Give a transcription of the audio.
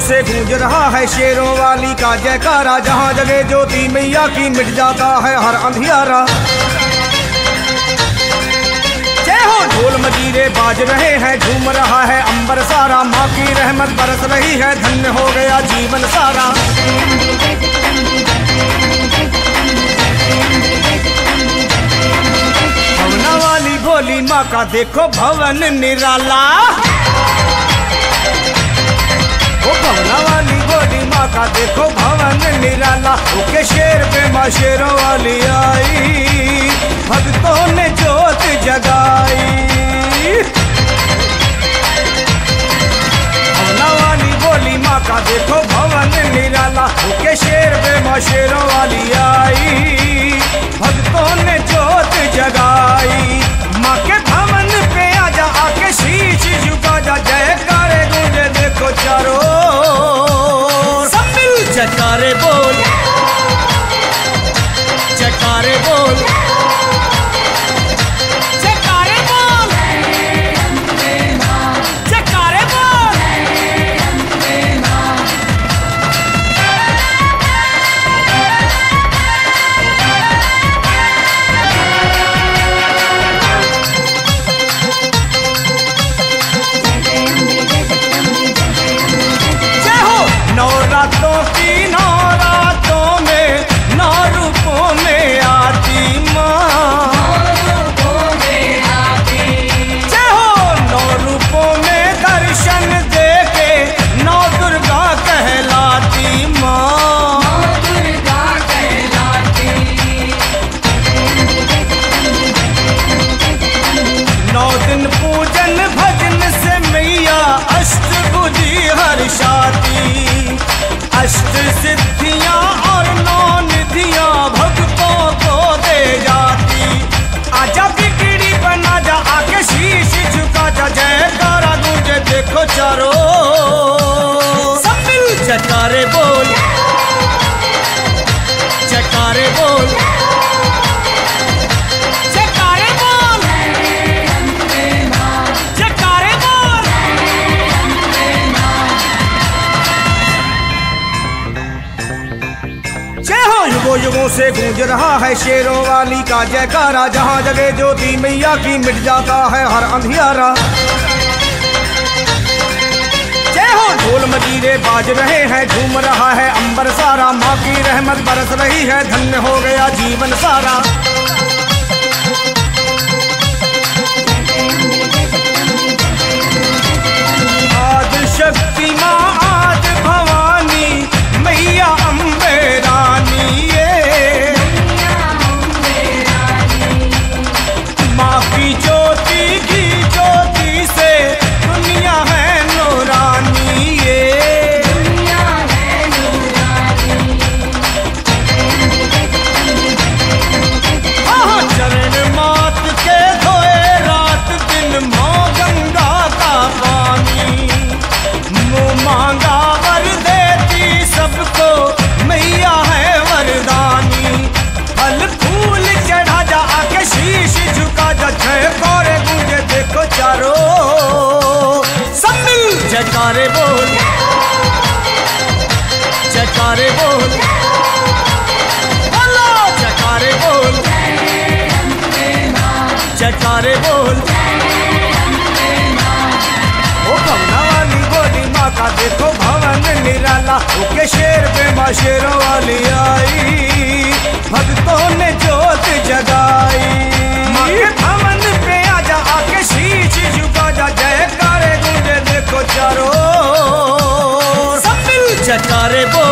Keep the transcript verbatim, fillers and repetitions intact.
से गूंज रहा है शेरों वाली का जयकारा। जहाँ जगह ज्योति मैया की मिट जाता है हर अंधियारा। जय हो ढोल मजीरे बाज रहे हैं, झूम रहा है अंबर सारा। माँ की रहमत बरस रही है, धन्य हो गया जीवन सारा। भवना वाली भोली माँ का देखो भवन निराला। ओ भवना वाली भोली माँ का देखो भवन निराला। ओके शेर पे माँ शेरों वाली आई, भक्तों ने ज्योत जगाई। भवना वाली भोली माँ का देखो भवन निराला। ओके शेर पे माँ शेरों वाली आई, भक्तों ने ज्योत जगाई। माँ के भवन पे आजा, आके शीश झुका जा। जयकारे गूंजे देखो चारों, सब मिल जयकारे बोल, जयकारे बोल, जयकारे बोल, जयकारे बोल। जय हो नौ रातों की नौ रातों में नौ रूपों में आती माँ। जय हो नौ रूपों में दर्शन देके नौ दुर्गा कहलाती माँ। नौ दिन पूजन भजन से मैया अष्टभुजी हर्षाती। अष्ट सिद्धियां और नौ निधियां भक्तों को दे जाती। आजा बिगड़ी बना जा, आके शीश झुका जा। जयकारा गूंजे देखो चारों, सब मिल जयकारे बोल, जयकारे बोल, जयकारे बोल, जयकारे बोल। जय हो युगों युगों से गूंज रहा है शेरों वाली का जयकारा। जहाँ जगह ज्योति मैया की मिट जाता है हर अंधियारा। जय हो ढोल मजीरे बाज रहे हैं, झूम रहा है अंबर सारा। माँ की रहमत बरस रही है, धन्य हो गया जीवन सारा। आदि शक्ति माँ आदि भवानी मैया अम्बे रानी ये। माँ की ज्योति की ज्योति से दुनिया है नूरानी ये। हाँ चरण मात के धोए रात दिन माँ गंगा का पानी। मुँह मांगा वर देती सबको मैया है वरदानी। फल फूल चढ़ा जा, आके शीश झुका जा। जयकारे गूंजे देखो चारों, सब मिल जयकारे बोल, जयकारे बोल, बोलो जयकारे बोल, जयकारे बोल। ओ भवना वाली भोली माँ का देखो भवन निराला। ओके शेर पे माँ शेरों वाली आई, भक्तों ने ज्योत जगाई। माँ के भवन पे आजा, आके शीश झुका जा। जयकारे गूंजे देखो चारों, सब मिल जयकारे बोल,